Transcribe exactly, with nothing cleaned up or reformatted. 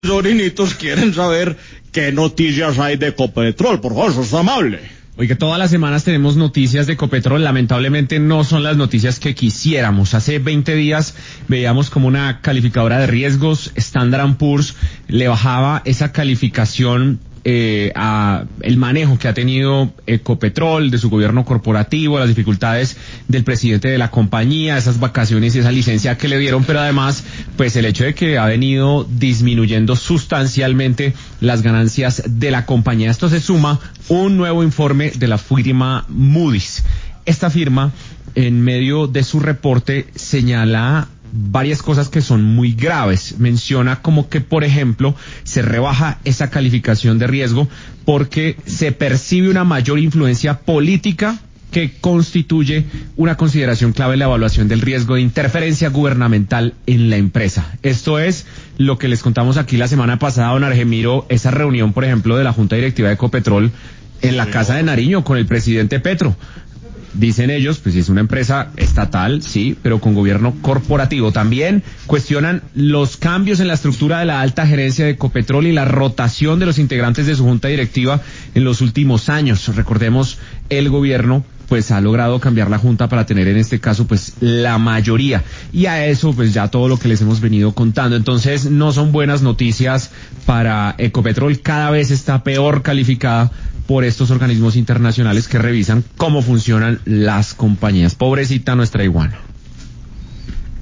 Sobrinitos quieren saber qué noticias hay de Ecopetrol, por favor, sos amable. Oye, todas las semanas tenemos noticias de Ecopetrol, lamentablemente no son las noticias que quisiéramos. Hace veinte días veíamos como una calificadora de riesgos, Standard and Poor's, le bajaba esa calificación eh, a el manejo que ha tenido Ecopetrol, de su gobierno corporativo, las dificultades del presidente de la compañía, esas vacaciones y esa licencia que le dieron, pero además, pues el hecho de que ha venido disminuyendo sustancialmente las ganancias de la compañía. Esto se suma un nuevo informe de la firma Moody's. Esta firma, en medio de su reporte, señala varias cosas que son muy graves. Menciona como que, por ejemplo, se rebaja esa calificación de riesgo porque se percibe una mayor influencia política que constituye una consideración clave en la evaluación del riesgo de interferencia gubernamental en la empresa. Esto es lo que les contamos aquí la semana pasada, don Argemiro, esa reunión, por ejemplo, de la Junta Directiva de Ecopetrol en la Casa de Nariño con el presidente Petro. Dicen ellos, pues es una empresa estatal, sí, pero con gobierno corporativo. También cuestionan los cambios en la estructura de la alta gerencia de Ecopetrol y la rotación de los integrantes de su junta directiva en los últimos años. Recordemos, el gobierno pues ha logrado cambiar la junta para tener en este caso pues la mayoría, y a eso pues ya todo lo que les hemos venido contando. Entonces no son buenas noticias para Ecopetrol, cada vez está peor calificada por estos organismos internacionales que revisan cómo funcionan las compañías. Pobrecita nuestra iguana.